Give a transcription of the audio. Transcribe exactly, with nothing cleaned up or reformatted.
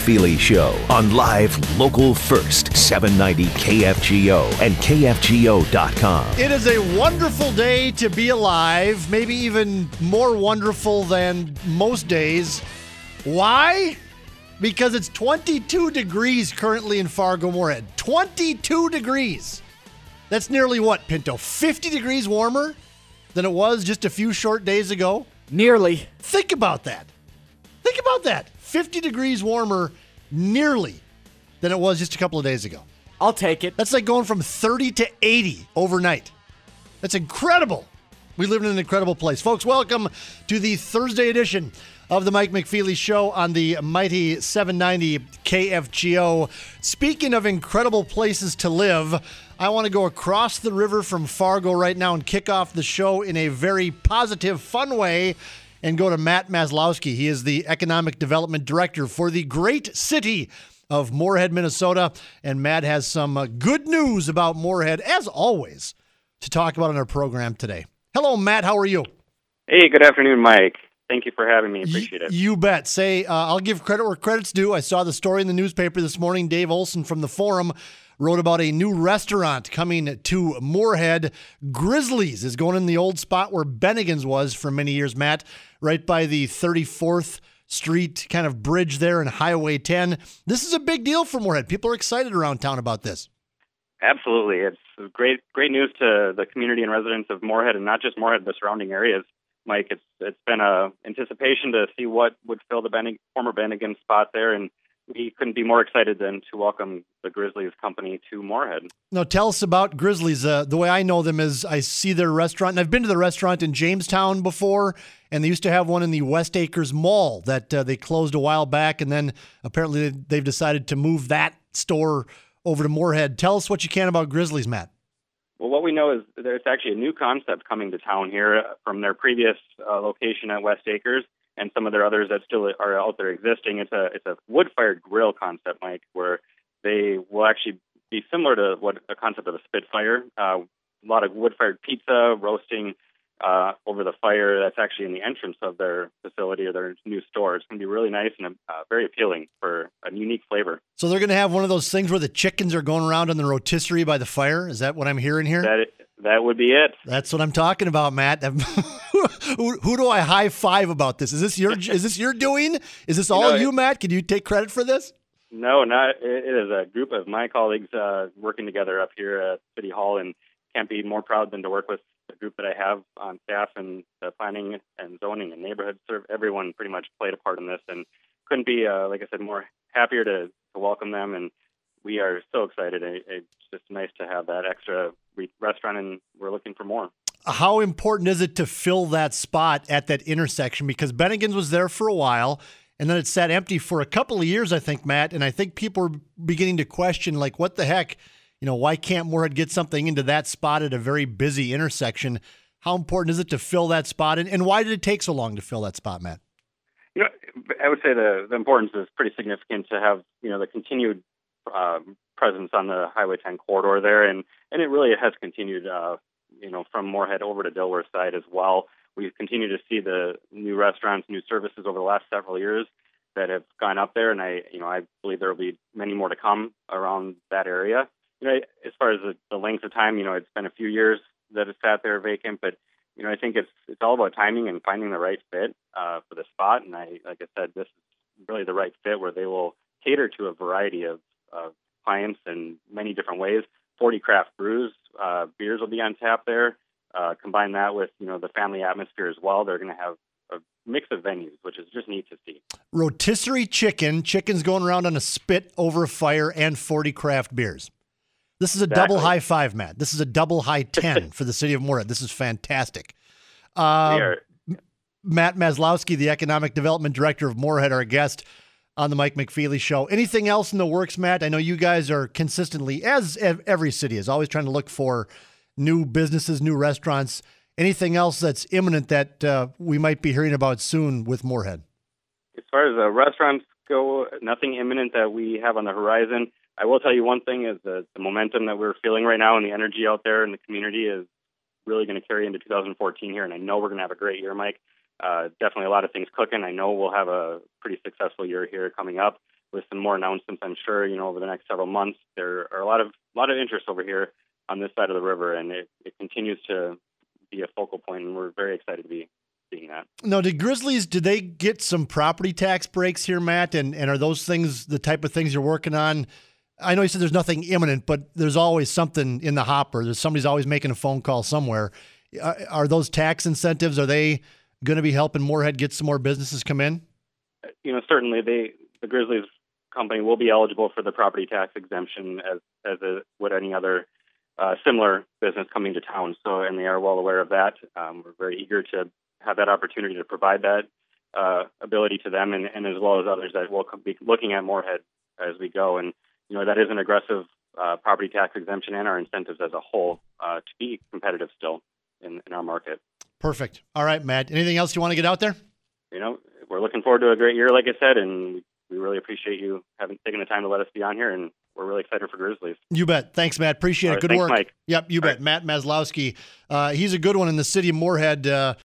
McFeely Show on live, local first, seven ninety K F G O and K F G O dot com. It is a wonderful day to be alive, maybe even more wonderful than most days. Why? Because it's twenty-two degrees currently in Fargo-Moorhead. twenty-two degrees. That's nearly what, Pinto? fifty degrees warmer than it was just a few short days ago? Nearly. Think about that. Think about that. fifty degrees warmer nearly than it was just a couple of days ago. I'll take it. That's like going from thirty to eighty overnight. That's incredible. We live in an incredible place. Folks, welcome to the Thursday edition of the Mike McFeely Show on the mighty seven ninety K F G O. Speaking of incredible places to live, I want to go across the river from Fargo right now and kick off the show in a very positive, fun way and go to Matt Maslowski. He is the Economic Development Director for the great city of Moorhead, Minnesota. And Matt has some uh, good news about Moorhead, as always, to talk about on our program today. Hello, Matt. How are you? Hey, good afternoon, Mike. Thank you for having me. Appreciate it. You bet. Say, uh, I'll give credit where credit's due. I saw the story in the newspaper this morning. Dave Olson from the Forum wrote about a new restaurant coming to Moorhead. Grizzlies is going in the old spot where Bennigan's was for many years, Matt, right by the thirty-fourth Street kind of bridge there in Highway ten. This is a big deal for Moorhead. People are excited around town about this. Absolutely. It's great great news to the community and residents of Moorhead, and not just Moorhead, the surrounding areas. Mike, it's it's been a anticipation to see what would fill the Bennig- former Bennigan spot there, and we couldn't be more excited than to welcome the Grizzlies company to Moorhead. Now, tell us about Grizzlies. Uh, the way I know them is I see their restaurant, and I've been to the restaurant in Jamestown before, and they used to have one in the West Acres Mall that uh, they closed a while back, and then apparently they've decided to move that store over to Moorhead. Tell us what you can about Grizzlies, Matt. Well, what we know is there's actually a new concept coming to town here from their previous uh, location at West Acres and some of their others that still are out there existing. It's a it's a wood-fired grill concept, Mike, where they will actually be similar to what a concept of a Spitfire. Uh, a lot of wood-fired pizza, roasting uh, over the fire. That's actually in the entrance of their facility or their new store. It's going to be really nice and uh, very appealing for a unique flavor. So they're going to have one of those things where the chickens are going around on the rotisserie by the fire? Is that what I'm hearing here? That that would be it. That's what I'm talking about, Matt. who, who do I high five about this? Is this your is this your doing? Is this all you, know, you Matt? Can you take credit for this? No, not. It is a group of my colleagues uh, working together up here at City Hall, and can't be more proud than to work with the group that I have on staff, and the planning and zoning and neighborhood serve. Everyone pretty much played a part in this, and couldn't be, uh, like I said, more happier to, to welcome them. And we are so excited. It, it's just nice to have that extra re- restaurant, and we're looking for more. How important is it to fill that spot at that intersection? Because Bennigan's was there for a while, and then it sat empty for a couple of years, I think, Matt. And I think people are beginning to question, like, what the heck? You know, why can't Moorhead get something into that spot at a very busy intersection? How important is it to fill that spot? And, and why did it take so long to fill that spot, Matt? You know, I would say the, the importance is pretty significant to have, you know, the continued uh, presence on the Highway ten corridor there. And, and it really has continued, uh, you know, from Moorhead over to Dilworth side as well. We've continued to see the new restaurants, new services over the last several years that have gone up there. And I, you know, I believe there will be many more to come around that area. You know, as far as the, the length of time, you know, it's been a few years that it's sat there vacant, but, you know, I think it's it's all about timing and finding the right fit uh, for the spot. And I, like I said, this is really the right fit where they will cater to a variety of uh, clients in many different ways. forty craft brews, uh, beers will be on tap there. Uh, combine that with, you know, the family atmosphere as well. They're going to have a mix of venues, which is just neat to see. Rotisserie chicken, chickens going around on a spit over a fire, and forty craft beers. This is a exactly. double high five, Matt. This is a double high ten for the city of Moorhead. This is fantastic. Uh, Matt Maslowski, the Economic Development Director of Moorhead, our guest on the Mike McFeely Show. Anything else in the works, Matt? I know you guys are consistently, as every city is, always trying to look for new businesses, new restaurants. Anything else that's imminent that uh, we might be hearing about soon with Moorhead? As far as uh, restaurants go, nothing imminent that we have on the horizon. I will tell you one thing is that the momentum that we're feeling right now and the energy out there in the community is really going to carry into two thousand fourteen here. And I know we're going to have a great year, Mike. Uh, definitely a lot of things cooking. I know we'll have a pretty successful year here coming up with some more announcements, I'm sure, you know, over the next several months, there are a lot of a lot of interest over here on this side of the river, and it, it continues to be a focal point, and we're very excited to be seeing that. No, did Grizzlies, did they get some property tax breaks here, Matt? And, and are those things the type of things you're working on? I know you said there's nothing imminent, but there's always something in the hopper. There's somebody's always making a phone call somewhere. Are, are those tax incentives, are they going to be helping Moorhead get some more businesses come in? You know, certainly they, the Grizzlies company will be eligible for the property tax exemption as as a, would any other uh, similar business coming to town. So, and they are well aware of that. Um, we're very eager to have that opportunity to provide that uh, ability to them, and, and as well as others that will be looking at Moorhead as we go. And you know, that is an aggressive uh, property tax exemption, and our incentives as a whole uh, to be competitive still in, in our market. Perfect. All right, Matt. Anything else you want to get out there? You know, we're looking forward to a great year, like I said, and we really appreciate you having taken the time to let us be on here, and we're really excited for Grizzlies. You bet. Thanks, Matt. Appreciate All it. right, Good thanks, work. Mike. Yep, you All bet. right. Matt Maslowski. Uh, he's a good one in the city of Moorhead. Uh,